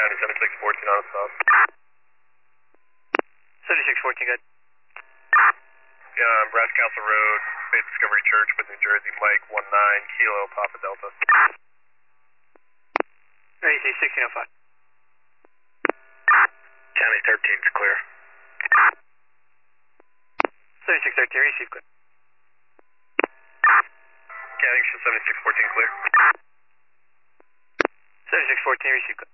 County, 7614 on the south. 7614, good. Brass Castle Road, Faith Discovery Church, with New Jersey, Mike 19, Kilo, Papa Delta. AC 1605. County 13's clear. 7613, receive good. County 7614 clear. 7614, receive good.